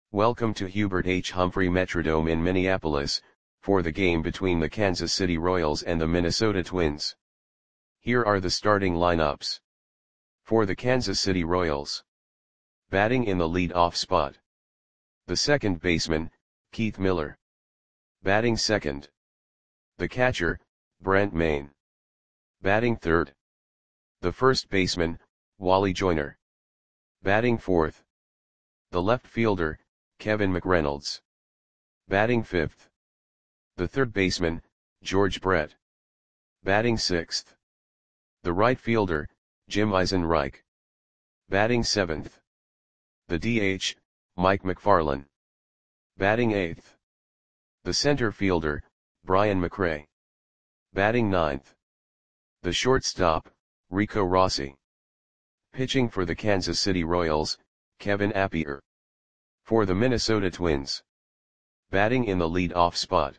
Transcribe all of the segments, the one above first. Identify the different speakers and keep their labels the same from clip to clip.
Speaker 1: Welcome to Hubert H. Humphrey Metrodome in Minneapolis, for the game between the Kansas City Royals and the Minnesota Twins. Here are the starting lineups. For the Kansas City Royals. Batting in the lead-off spot. The second baseman, Keith Miller. Batting second. The catcher, Brent Mayne. Batting third. The first baseman, Wally Joyner. Batting fourth. The left fielder, Kevin McReynolds. Batting fifth. The third baseman, George Brett. Batting sixth. The right fielder, Jim Eisenreich. Batting seventh. The DH, Mike McFarland. Batting eighth. The center fielder, Brian McRae. Batting ninth. The shortstop, Rico Rossi. Pitching for the Kansas City Royals, Kevin Appier. For the Minnesota Twins. Batting in the lead-off spot.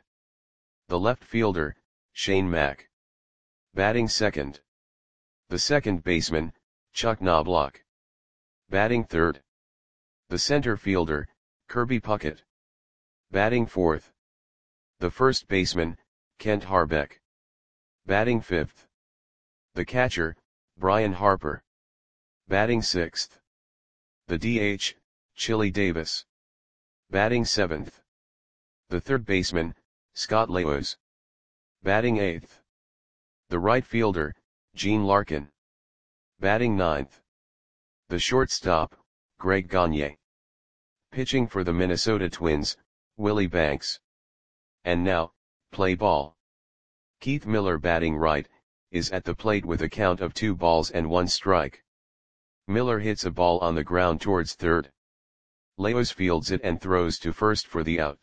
Speaker 1: The left fielder, Shane Mack. Batting second. The second baseman, Chuck Knobloch. Batting third. The center fielder, Kirby Puckett. Batting fourth. The first baseman, Kent Harbeck. Batting fifth. The catcher, Brian Harper. Batting sixth. The DH, Chili Davis. Batting seventh. The third baseman, Scott Laos. Batting eighth. The right fielder, Gene Larkin. Batting ninth. The shortstop, Greg Gagne. Pitching for the Minnesota Twins, Willie Banks. And now, play ball. Keith Miller batting right, is at the plate with a count of 2 balls and 1 strike. Miller hits a ball on the ground towards third. Laos fields it and throws to first for the out.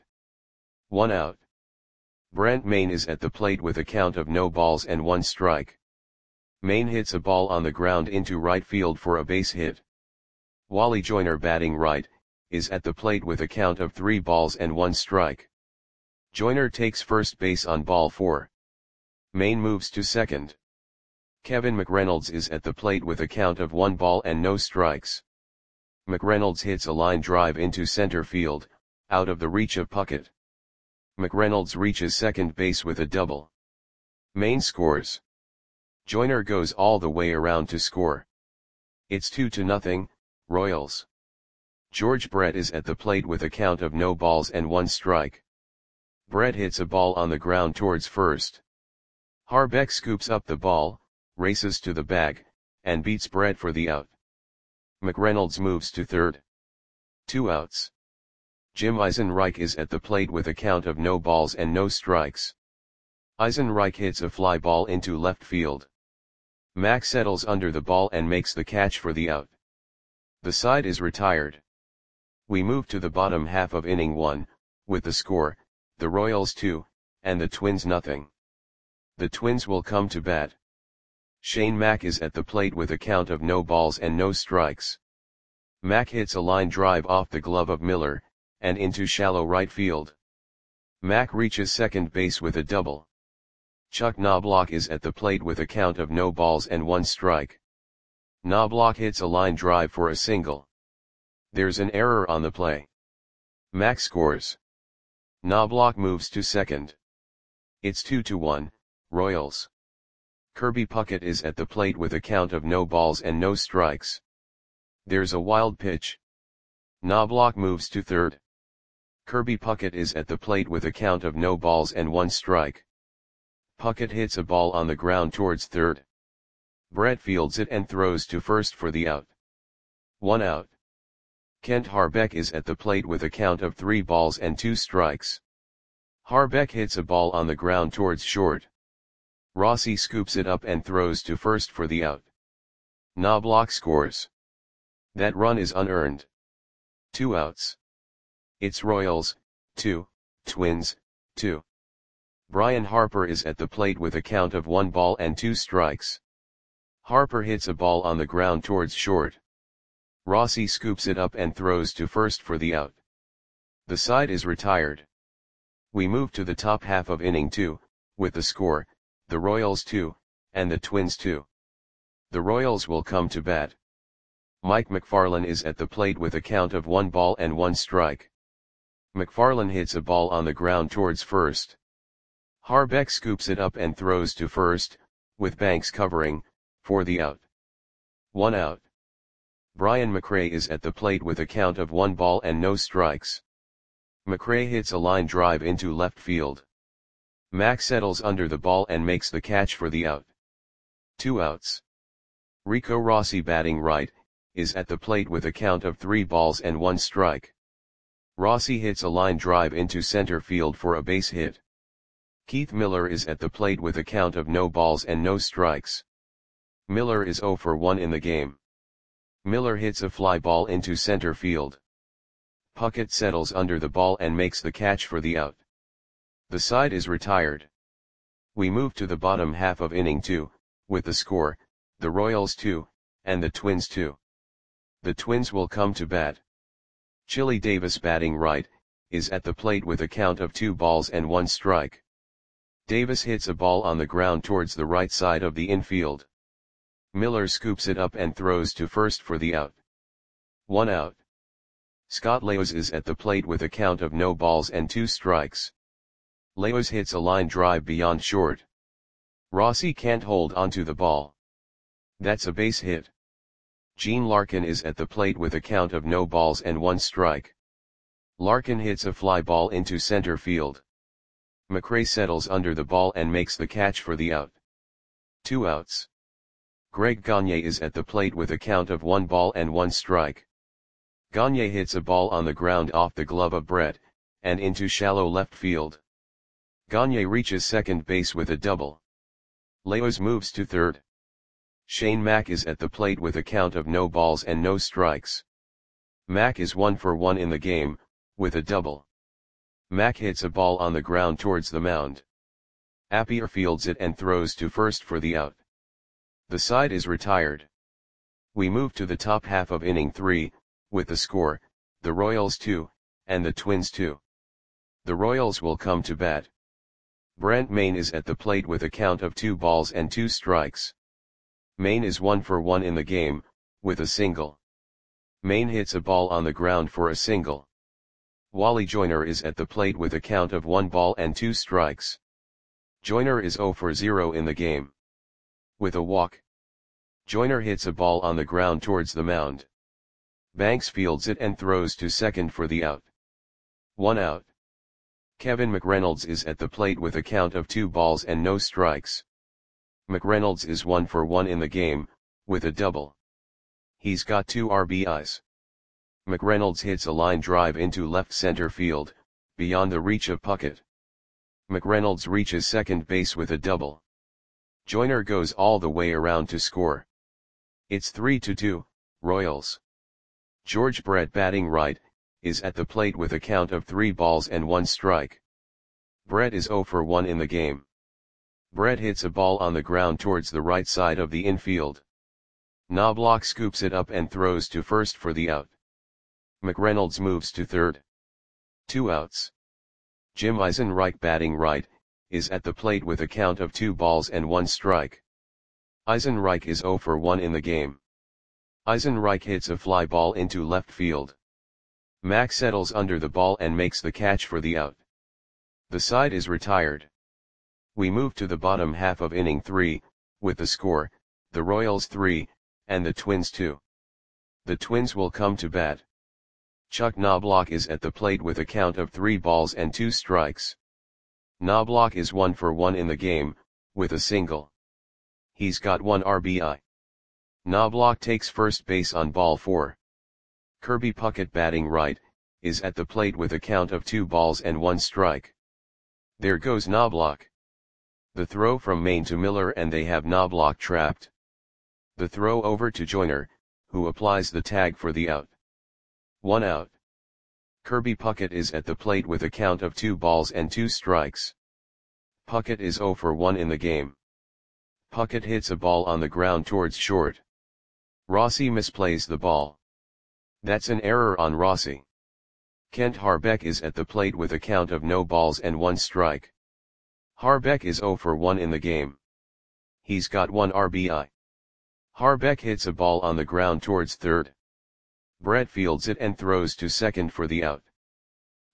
Speaker 1: 1 out. Brent Mayne is at the plate with a count of no balls and 1 strike. Mayne hits a ball on the ground into right field for a base hit. Wally Joyner batting right, is at the plate with a count of 3 balls and 1 strike. Joyner takes first base on ball 4. Mayne moves to second. Kevin McReynolds is at the plate with a count of 1 ball and no strikes. McReynolds hits a line drive into center field, out of the reach of Puckett. McReynolds reaches second base with a double. Mayne scores. Joyner goes all the way around to score. It's 2-0, Royals. George Brett is at the plate with a count of no balls and 1 strike. Brett hits a ball on the ground towards first. Harbeck scoops up the ball, races to the bag, and beats Brett for the out. McReynolds moves to third. 2 outs. Jim Eisenreich is at the plate with a count of no balls and no strikes. Eisenreich hits a fly ball into left field. Mack settles under the ball and makes the catch for the out. The side is retired. We move to the bottom half of inning 1, with the score, the Royals 2, and the Twins 0. The Twins will come to bat. Shane Mack is at the plate with a count of no balls and no strikes. Mack hits a line drive off the glove of Miller, and into shallow right field. Mack reaches second base with a double. Chuck Knobloch is at the plate with a count of no balls and 1 strike. Knobloch hits a line drive for a single. There's an error on the play. Mack scores. Knobloch moves to second. It's 2-1, Royals. Kirby Puckett is at the plate with a count of no balls and no strikes. There's a wild pitch. Knobloch moves to third. Kirby Puckett is at the plate with a count of no balls and 1 strike. Puckett hits a ball on the ground towards third. Brett fields it and throws to first for the out. 1 out. Kent Harbeck is at the plate with a count of 3 balls and 2 strikes. Harbeck hits a ball on the ground towards short. Rossi scoops it up and throws to first for the out. Knobloch scores. That run is unearned. 2 outs. It's Royals, 2, Twins, 2. Brian Harper is at the plate with a count of 1 ball and 2 strikes. Harper hits a ball on the ground towards short. Rossi scoops it up and throws to first for the out. The side is retired. We move to the top half of inning 2, with the score, the Royals 2, and the Twins 2. The Royals will come to bat. Mike McFarland is at the plate with a count of 1 ball and 1 strike. McFarlane hits a ball on the ground towards first. Harbeck scoops it up and throws to first, with Banks covering, for the out. 1 out. Brian McRae is at the plate with a count of 1 ball and no strikes. McRae hits a line drive into left field. Mack settles under the ball and makes the catch for the out. 2 outs. Rico Rossi batting right, is at the plate with a count of 3 balls and 1 strike. Rossi hits a line drive into center field for a base hit. Keith Miller is at the plate with a count of no balls and no strikes. Miller is 0 for 1 in the game. Miller hits a fly ball into center field. Puckett settles under the ball and makes the catch for the out. The side is retired. We move to the bottom half of inning 2, with the score, the Royals 2, and the Twins 2. The Twins will come to bat. Chili Davis batting right, is at the plate with a count of 2 balls and 1 strike. Davis hits a ball on the ground towards the right side of the infield. Miller scoops it up and throws to first for the out. 1 out. Scott Leos is at the plate with a count of no balls and 2 strikes. Leos hits a line drive beyond short. Rossi can't hold onto the ball. That's a base hit. Gene Larkin is at the plate with a count of no balls and 1 strike. Larkin hits a fly ball into center field. McRae settles under the ball and makes the catch for the out. 2 outs. Greg Gagne is at the plate with a count of 1 ball and 1 strike. Gagne hits a ball on the ground off the glove of Brett, and into shallow left field. Gagne reaches second base with a double. Leos moves to third. Shane Mack is at the plate with a count of no balls and no strikes. Mack is 1 for 1 in the game, with a double. Mack hits a ball on the ground towards the mound. Appier fields it and throws to first for the out. The side is retired. We move to the top half of inning 3, with the score, the Royals 2, and the Twins 2. The Royals will come to bat. Brent Mayne is at the plate with a count of 2 balls and 2 strikes. Mayne is 1 for 1 in the game, with a single. Mayne hits a ball on the ground for a single. Wally Joyner is at the plate with a count of 1 ball and 2 strikes. Joyner is 0 for 0 in the game. With a walk. Joyner hits a ball on the ground towards the mound. Banks fields it and throws to second for the out. 1 out. Kevin McReynolds is at the plate with a count of 2 balls and no strikes. McReynolds is 1 for 1 in the game, with a double. He's got 2 RBIs. McReynolds hits a line drive into left center field, beyond the reach of Puckett. McReynolds reaches second base with a double. Joyner goes all the way around to score. It's 3-2, Royals. George Brett batting right, is at the plate with a count of 3 balls and 1 strike. Brett is 0 for 1 in the game. Brett hits a ball on the ground towards the right side of the infield. Knobloch scoops it up and throws to first for the out. McReynolds moves to third. 2 outs. Jim Eisenreich batting right, is at the plate with a count of 2 balls and 1 strike. Eisenreich is 0 for 1 in the game. Eisenreich hits a fly ball into left field. Mack settles under the ball and makes the catch for the out. The side is retired. We move to the bottom half of inning 3, with the score, the Royals 3, and the Twins 2. The Twins will come to bat. Chuck Knobloch is at the plate with a count of 3 balls and 2 strikes. Knobloch is 1 for 1 in the game, with a single. He's got 1 RBI. Knobloch takes first base on ball 4. Kirby Puckett batting right, is at the plate with a count of 2 balls and 1 strike. There goes Knobloch. The throw from Mayne to Miller and they have Knobloch trapped. The throw over to Joyner, who applies the tag for the out. 1 out. Kirby Puckett is at the plate with a count of 2 balls and 2 strikes. Puckett is 0 for 1 in the game. Puckett hits a ball on the ground towards short. Rossi misplays the ball. That's an error on Rossi. Kent Harbeck is at the plate with a count of no balls and 1 strike. Harbeck is 0 for 1 in the game. He's got 1 RBI. Harbeck hits a ball on the ground towards third. Brett fields it and throws to second for the out.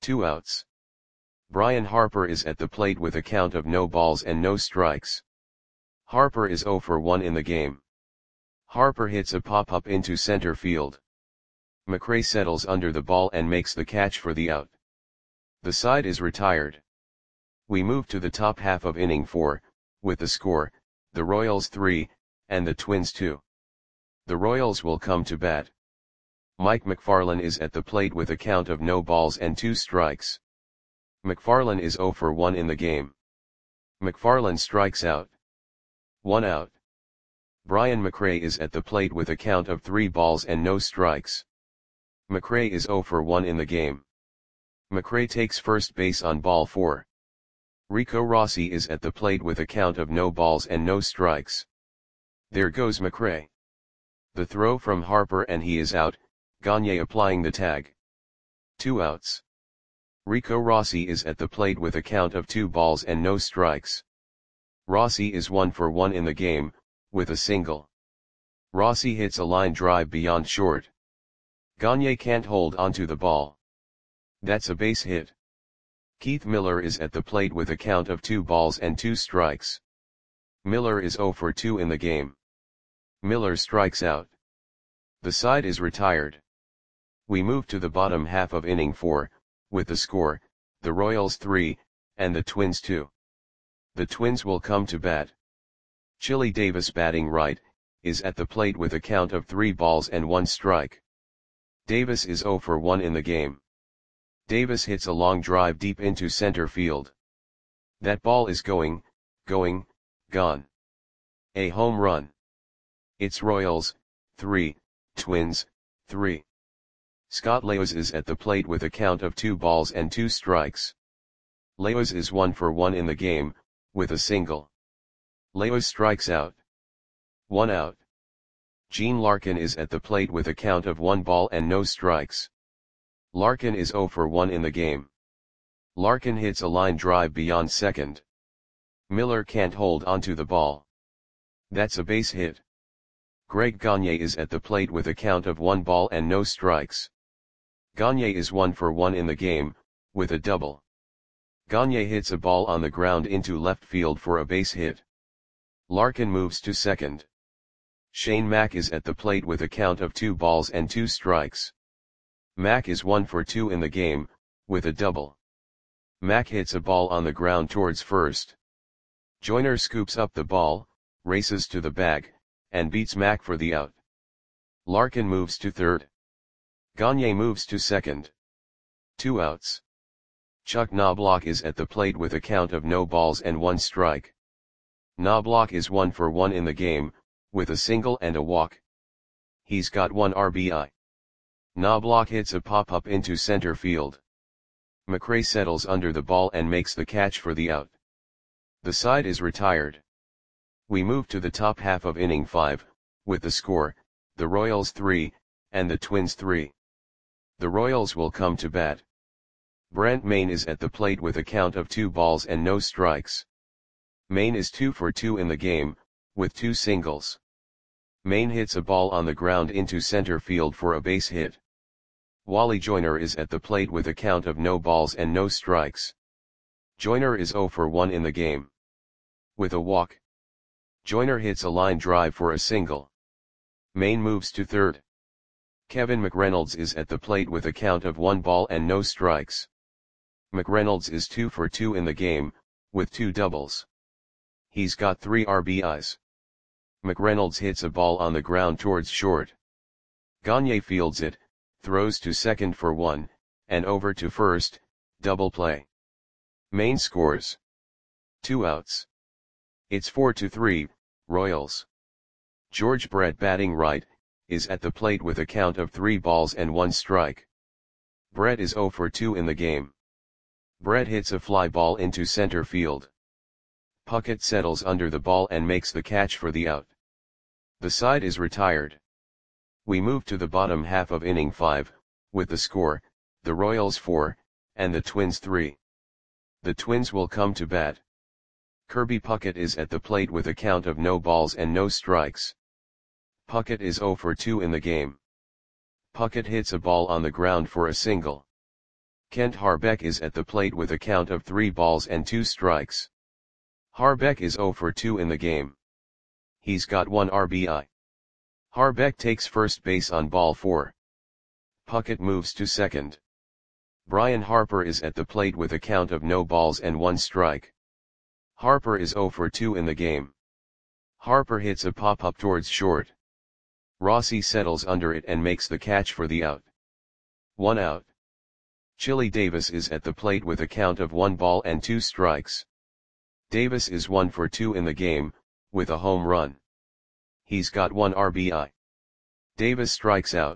Speaker 1: 2 outs. Brian Harper is at the plate with a count of no balls and no strikes. Harper is 0 for 1 in the game. Harper hits a pop-up into center field. McRae settles under the ball and makes the catch for the out. The side is retired. We move to the top half of inning 4, with the score, the Royals 3, and the Twins 2. The Royals will come to bat. Mike McFarland is at the plate with a count of no balls and 2 strikes. McFarland is 0 for 1 in the game. McFarland strikes out. 1 out. Brian McRae is at the plate with a count of 3 balls and no strikes. McRae is 0 for 1 in the game. McRae takes first base on ball 4. Rico Rossi is at the plate with a count of no balls and no strikes. There goes McRae. The throw from Harper and he is out, Gagne applying the tag. 2 outs. Rico Rossi is at the plate with a count of 2 balls and no strikes. Rossi is 1 for 1 in the game, with a single. Rossi hits a line drive beyond short. Gagne can't hold onto the ball. That's a base hit. Keith Miller is at the plate with a count of 2 balls and 2 strikes. Miller is 0 for 2 in the game. Miller strikes out. The side is retired. We move to the bottom half of inning 4, with the score, the Royals 3, and the Twins 2. The Twins will come to bat. Chili Davis batting right, is at the plate with a count of 3 balls and 1 strike. Davis is 0 for 1 in the game. Davis hits a long drive deep into center field. That ball is gone. A home run. It's Royals, 3, Twins, 3. Scott Leos is at the plate with a count of 2 balls and 2 strikes. Leos is 1 for 1 in the game, with a single. Leos strikes out. 1 out. Gene Larkin is at the plate with a count of 1 ball and no strikes. Larkin is 0 for 1 in the game. Larkin hits a line drive beyond second. Miller can't hold onto the ball. That's a base hit. Greg Gagne is at the plate with a count of 1 ball and no strikes. Gagne is 1 for 1 in the game, with a double. Gagne hits a ball on the ground into left field for a base hit. Larkin moves to second. Shane Mack is at the plate with a count of 2 balls and 2 strikes. Mack is 1 for 2 in the game, with a double. Mack hits a ball on the ground towards first. Joyner scoops up the ball, races to the bag, and beats Mack for the out. Larkin moves to third. Gagne moves to second. 2 outs. Chuck Knobloch is at the plate with a count of no balls and 1 strike. Knobloch is 1 for 1 in the game, with a single and a walk. He's got 1 RBI. Knobloch hits a pop-up into center field. McRae settles under the ball and makes the catch for the out. The side is retired. We move to the top half of inning 5, with the score, the Royals 3, and the Twins 3. The Royals will come to bat. Brent Mayne is at the plate with a count of 2 balls and no strikes. Mayne is 2 for 2 in the game, with 2 singles. Mayne hits a ball on the ground into center field for a base hit. Wally Joyner is at the plate with a count of no balls and no strikes. Joyner is 0 for 1 in the game. With a walk. Joyner hits a line drive for a single. Mayne moves to third. Kevin McReynolds is at the plate with a count of 1 ball and no strikes. McReynolds is 2 for 2 in the game, with 2 doubles. He's got 3 RBIs. McReynolds hits a ball on the ground towards short. Gagne fields it, throws to second for 1, and over to first, double play. Mayne scores. 2 outs. It's 4-3, Royals. George Brett batting right, is at the plate with a count of 3 balls and 1 strike. Brett is 0 for 2 in the game. Brett hits a fly ball into center field. Puckett settles under the ball and makes the catch for the out. The side is retired. We move to the bottom half of inning 5, with the score, the Royals 4, and the Twins 3. The Twins will come to bat. Kirby Puckett is at the plate with a count of no balls and no strikes. Puckett is 0 for 2 in the game. Puckett hits a ball on the ground for a single. Kent Harbeck is at the plate with a count of 3 balls and 2 strikes. Harbeck is 0 for 2 in the game. He's got 1 RBI. Harbeck takes first base on ball 4. Puckett moves to second. Brian Harper is at the plate with a count of no balls and 1 strike. Harper is 0 for 2 in the game. Harper hits a pop-up towards short. Rossi settles under it and makes the catch for the out. 1 out. Chili Davis is at the plate with a count of 1 ball and 2 strikes. Davis is 1 for 2 in the game, with a home run. He's got 1 RBI. Davis strikes out.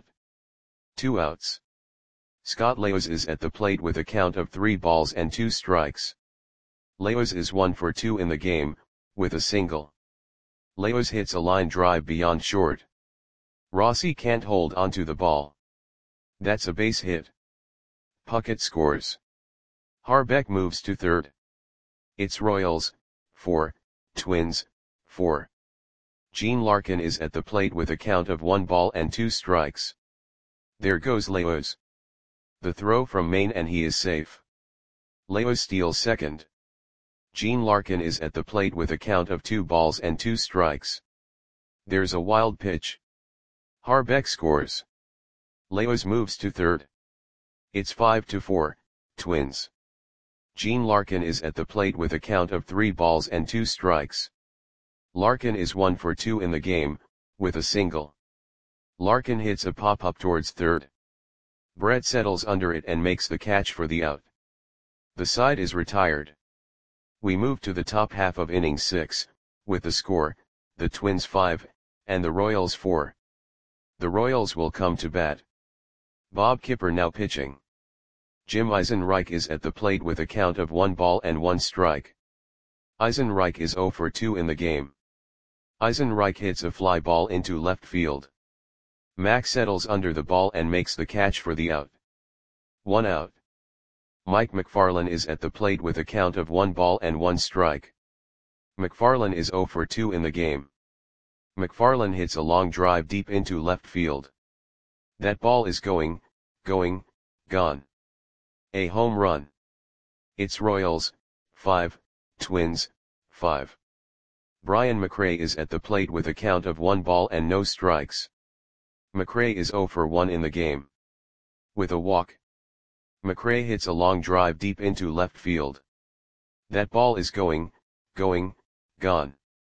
Speaker 1: 2 outs. Scott Leos is at the plate with a count of 3 balls and 2 strikes. Leos is 1 for 2 in the game, with a single. Leos hits a line drive beyond short. Rossi can't hold onto the ball. That's a base hit. Puckett scores. Harbeck moves to third. It's Royals, 4, Twins, 4. Gene Larkin is at the plate with a count of 1 ball and 2 strikes. There goes Leos. The throw from Maine and he is safe. Leos steals second. Gene Larkin is at the plate with a count of 2 balls and 2 strikes. There's a wild pitch. Harbeck scores. Leos moves to third. It's 5-4, Twins. Gene Larkin is at the plate with a count of 3 balls and 2 strikes. Larkin is 1 for 2 in the game, with a single. Larkin hits a pop-up towards third. Brett settles under it and makes the catch for the out. The side is retired. We move to the top half of inning 6, with the score, the Twins 5, and the Royals 4. The Royals will come to bat. Bob Kipper now pitching. Jim Eisenreich is at the plate with a count of 1 ball and 1 strike. Eisenreich is 0 for 2 in the game. Eisenreich hits a fly ball into left field. Mack settles under the ball and makes the catch for the out. 1 out. Mike McFarland is at the plate with a count of 1 ball and 1 strike. McFarland is 0 for 2 in the game. McFarland hits a long drive deep into left field. That ball is going, gone. A home run. It's Royals, 5, Twins, 5. Brian McRae is at the plate with a count of 1 ball and no strikes. McRae is 0 for 1 in the game. With a walk. McRae hits a long drive deep into left field. That ball is going, gone.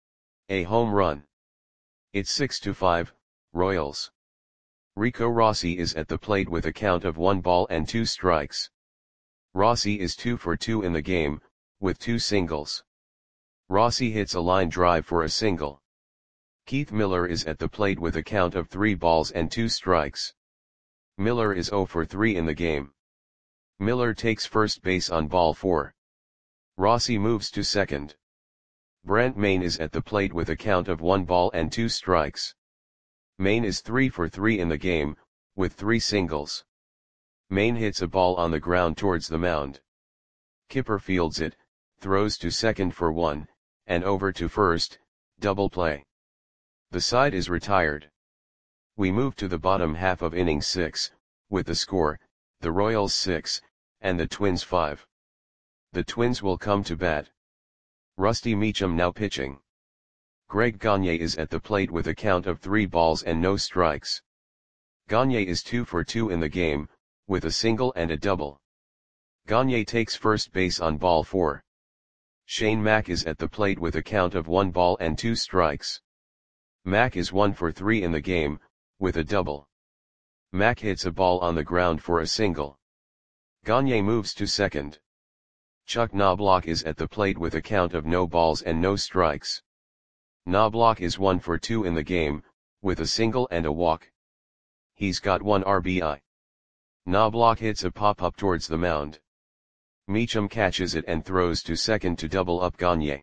Speaker 1: A home run. It's 6-5, Royals. Rico Rossi is at the plate with a count of 1 ball and 2 strikes. Rossi is 2 for 2 in the game, with 2 singles. Rossi hits a line drive for a single. Keith Miller is at the plate with a count of 3 balls and 2 strikes. Miller is 0 for 3 in the game. Miller takes first base on ball 4. Rossi moves to second. Brent Maine is at the plate with a count of 1 ball and 2 strikes. Maine is 3 for 3 in the game, with 3 singles. Maine hits a ball on the ground towards the mound. Kipper fields it, throws to second for 1, and over to first, double play. The side is retired. We move to the bottom half of inning 6, with the score, the Royals 6, and the Twins 5. The Twins will come to bat. Rusty Meacham now pitching. Greg Gagne is at the plate with a count of 3 balls and no strikes. Gagne is 2 for 2 in the game, with a single and a double. Gagne takes first base on ball 4. Shane Mack is at the plate with a count of 1 ball and 2 strikes. Mack is 1 for 3 in the game, with a double. Mack hits a ball on the ground for a single. Gagne moves to second. Chuck Knobloch is at the plate with a count of no balls and no strikes. Knobloch is 1 for 2 in the game, with a single and a walk. He's got 1 RBI. Knobloch hits a pop-up towards the mound. Meacham catches it and throws to second to double up Gagne.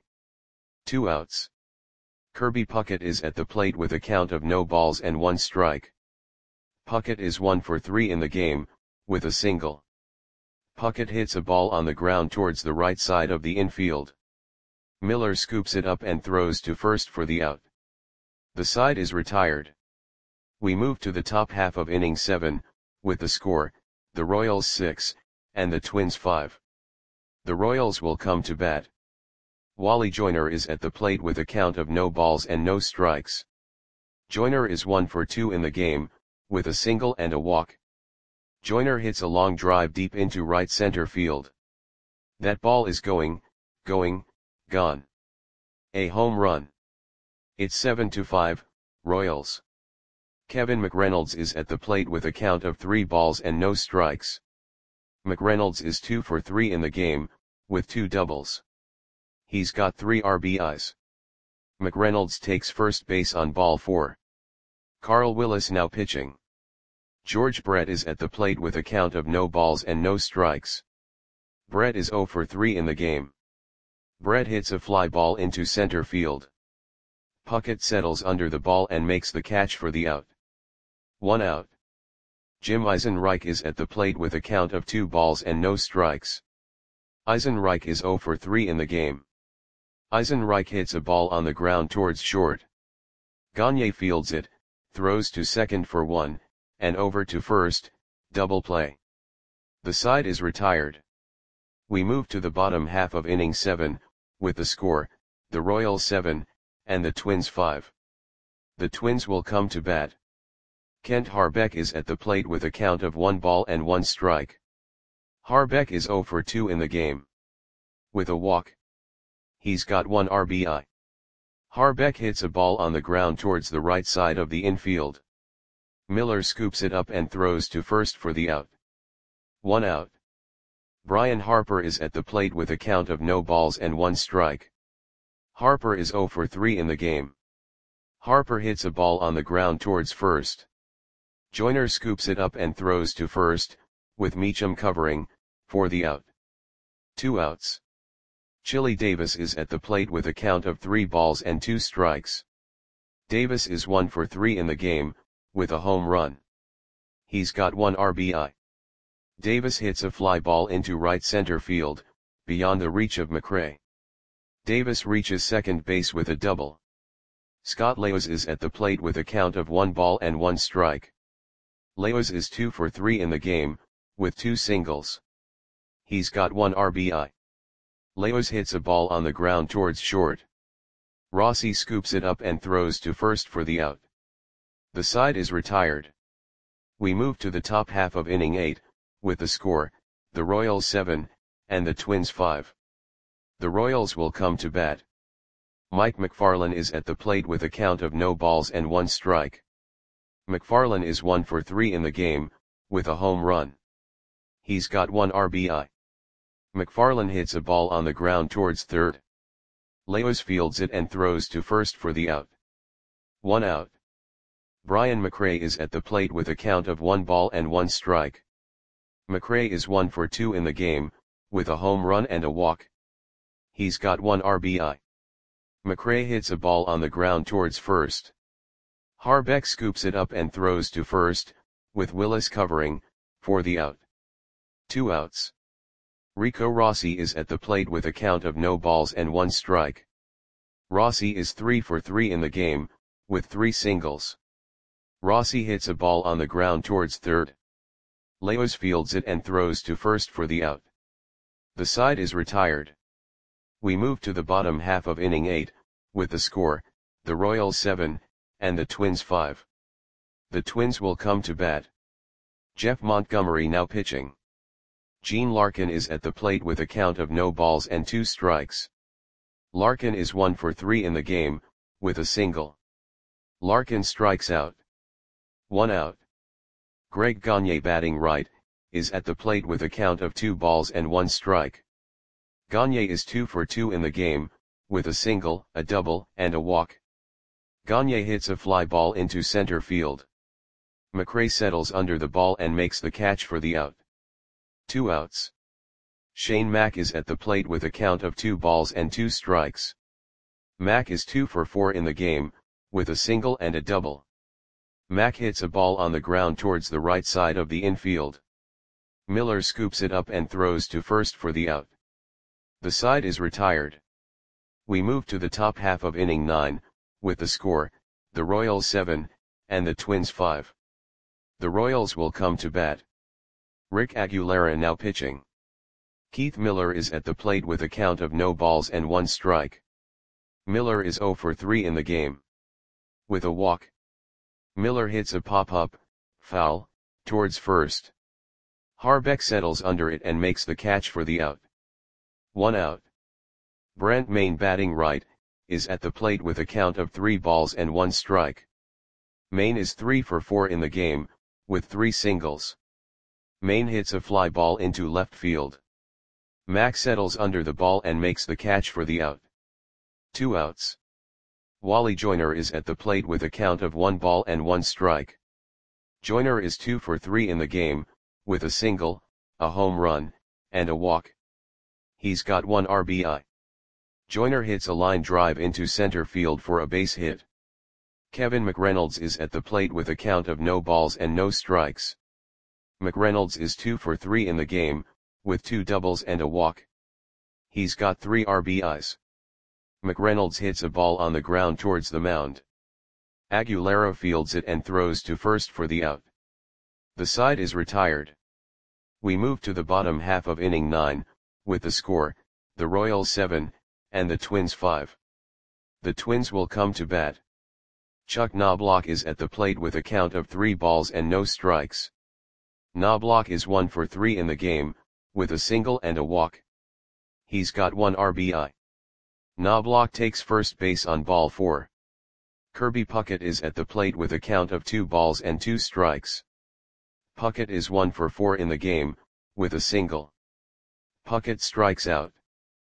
Speaker 1: 2 outs. Kirby Puckett is at the plate with a count of no balls and 1 strike. Puckett is 1 for 3 in the game, with a single. Puckett hits a ball on the ground towards the right side of the infield. Miller scoops it up and throws to first for the out. The side is retired. We move to the top half of inning 7, with the score, the Royals 6, and the Twins 5. The Royals will come to bat. Wally Joyner is at the plate with a count of no balls and no strikes. Joyner is 1 for 2 in the game, with a single and a walk. Joyner hits a long drive deep into right center field. That ball is gone. A home run. It's 7-5, Royals. Kevin McReynolds is at the plate with a count of 3 balls and no strikes. McReynolds is 2 for 3 in the game, with 2 doubles. He's got 3 RBIs. McReynolds takes first base on ball 4. Carl Willis now pitching. George Brett is at the plate with a count of no balls and no strikes. Brett is 0 for 3 in the game. Brett hits a fly ball into center field. Puckett settles under the ball and makes the catch for the out. 1 out. Jim Eisenreich is at the plate with a count of 2 balls and no strikes. Eisenreich is 0 for 3 in the game. Eisenreich hits a ball on the ground towards short. Gagne fields it, throws to second for 1, and over to first, double play. The side is retired. We move to the bottom half of inning 7, with the score, the Royals 7, and the Twins 5. The Twins will come to bat. Kent Harbeck is at the plate with a count of 1 ball and 1 strike. Harbeck is 0 for 2 in the game. With a walk. He's got 1 RBI. Harbeck hits a ball on the ground towards the right side of the infield. Miller scoops it up and throws to first for the out. 1 out. Brian Harper is at the plate with a count of no balls and 1 strike. Harper is 0 for 3 in the game. Harper hits a ball on the ground towards first. Joyner scoops it up and throws to first, with Meacham covering, for the out. 2 outs. Chili Davis is at the plate with a count of 3 balls and 2 strikes. Davis is 1 for 3 in the game, with a home run. He's got 1 RBI. Davis hits a fly ball into right center field, beyond the reach of McRae. Davis reaches second base with a double. Scott Leos is at the plate with a count of 1 ball and 1 strike. Leos is 2 for 3 in the game, with 2 singles. He's got 1 RBI. Leos hits a ball on the ground towards short. Rossi scoops it up and throws to first for the out. The side is retired. We move to the top half of inning 8, with the score, the Royals 7, and the Twins 5. The Royals will come to bat. Mike McFarland is at the plate with a count of no balls and 1 strike. McFarland is 1 for 3 in the game, with a home run. He's got 1 RBI. McFarland hits a ball on the ground towards third. Leos fields it and throws to first for the out. 1 out. Brian McRae is at the plate with a count of 1 ball and 1 strike. McRae is 1 for 2 in the game, with a home run and a walk. He's got 1 RBI. McRae hits a ball on the ground towards first. Harbeck scoops it up and throws to first, with Willis covering, for the out. 2 outs. Rico Rossi is at the plate with a count of no balls and 1 strike. Rossi is 3 for 3 in the game, with 3 singles. Rossi hits a ball on the ground towards third. Leos fields it and throws to first for the out. The side is retired. We move to the bottom half of inning 8, with the score, the Royals 7, and the Twins 5. 5. The Twins will come to bat. Jeff Montgomery now pitching. Gene Larkin is at the plate with a count of no balls and 2 strikes. Larkin is 1 for 3 in the game, with a single. Larkin strikes out. 1 out. Greg Gagne batting right, is at the plate with a count of 2 balls and 1 strike. Gagne is 2 for 2 in the game, with a single, a double, and a walk. Gagne hits a fly ball into center field. McRae settles under the ball and makes the catch for the out. 2 outs. Shane Mack is at the plate with a count of 2 balls and 2 strikes. Mack is 2 for 4 in the game, with a single and a double. Mack hits a ball on the ground towards the right side of the infield. Miller scoops it up and throws to first for the out. The side is retired. We move to the top half of inning 9, with the score, the Royals 7, and the Twins 5. The Royals will come to bat. Rick Aguilera now pitching. Keith Miller is at the plate with a count of no balls and 1 strike. Miller is 0 for 3 in the game. With a walk, Miller hits a pop-up, foul, towards first. Harbeck settles under it and makes the catch for the out. 1 out. Brent Mayne, batting right, is at the plate with a count of 3 balls and 1 strike. Mayne is 3 for 4 in the game, with 3 singles. Mayne hits a fly ball into left field. Mack settles under the ball and makes the catch for the out. 2 outs. Wally Joyner is at the plate with a count of 1 ball and 1 strike. Joyner is 2 for 3 in the game, with a single, a home run, and a walk. He's got 1 RBI. Joyner hits a line drive into center field for a base hit. Kevin McReynolds is at the plate with a count of no balls and no strikes. McReynolds is 2 for 3 in the game, with 2 doubles and a walk. He's got 3 RBIs. McReynolds hits a ball on the ground towards the mound. Aguilera fields it and throws to first for the out. The side is retired. We move to the bottom half of inning 9, with the score, the Royals 7, and the Twins 5. The Twins will come to bat. Chuck Knobloch is at the plate with a count of 3 balls and no strikes. Knobloch is 1 for 3 in the game, with a single and a walk. He's got 1 RBI. Knobloch takes first base on ball 4. Kirby Puckett is at the plate with a count of 2 balls and 2 strikes. Puckett is 1 for 4 in the game, with a single. Puckett strikes out.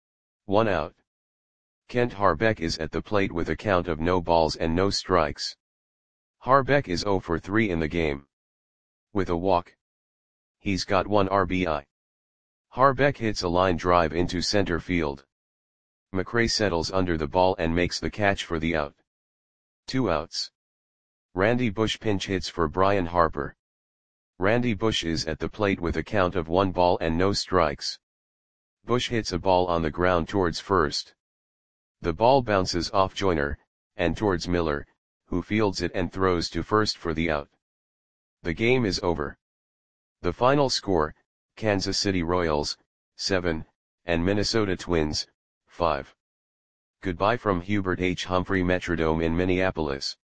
Speaker 1: 1 out. Kent Harbeck is at the plate with a count of no balls and no strikes. Harbeck is 0 for 3 in the game. With a walk. He's got 1 RBI. Harbeck hits a line drive into center field. McRae settles under the ball and makes the catch for the out. 2 outs. Randy Bush pinch hits for Brian Harper. Randy Bush is at the plate with a count of 1 ball and no strikes. Bush hits a ball on the ground towards first. The ball bounces off Joyner, and towards Miller, who fields it and throws to first for the out. The game is over. The final score, Kansas City Royals, 7, and Minnesota Twins, 5. Goodbye from Hubert H. Humphrey Metrodome in Minneapolis.